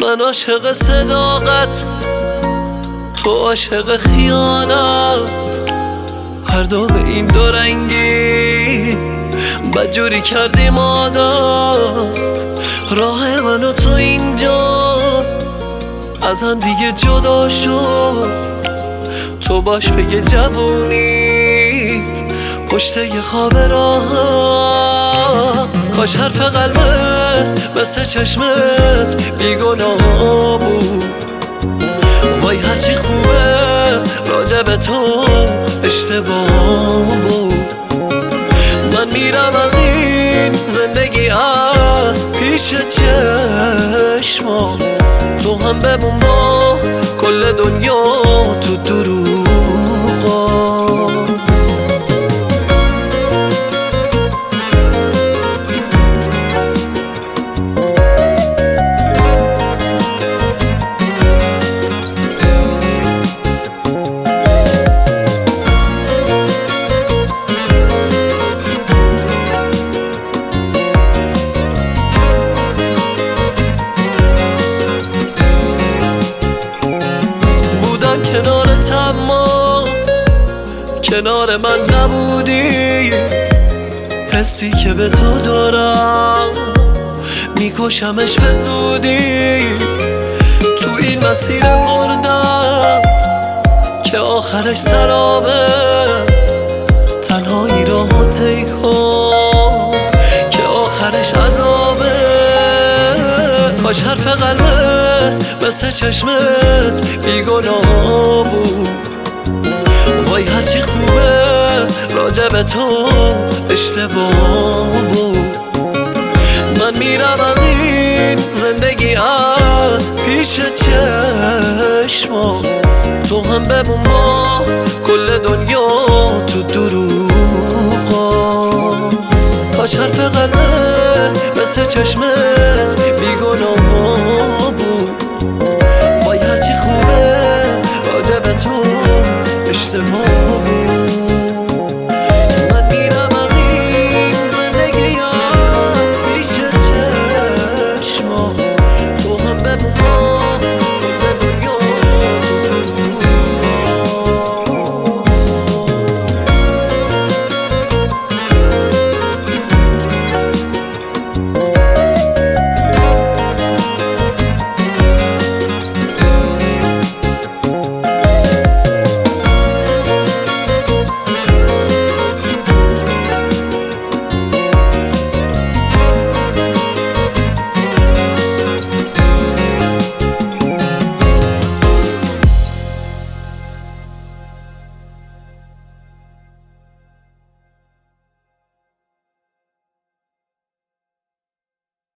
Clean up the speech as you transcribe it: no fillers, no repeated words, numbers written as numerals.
من عاشق صداقت، تو عاشق خیانت، هر دو به این دو رنگی بدجوری کردیم عادت. راه من و تو اینجا از هم دیگه جدا شد، تو باش بگه جوونیت پشت یه خواب راحت. کاش حرف قلبت مثل چشمت بیگناه بود، وای هرچی خوبه راجع به تو اشتباه بود. من میرم از این زندگی از پیش چشمات، تو هم بمون با کل دنیا تو دروغات. کنارت اما کنار من نبودی، حسی که به تو دارم میکشمش به زودی. تو این مسیر مردم که آخرش سرابه، تنهایی راهو طی کن که آخرش عذابه. کاش حرف قلبت مثل چشمت بیگناه بود، وای هرچی خوبه راجع به تو اشتباه بود. من میرم از این زندگی از پیش چشمات، تو هم بمون با کل دنیا تو دروغات. کاش حرف قلبت مثل چشمت بیگناه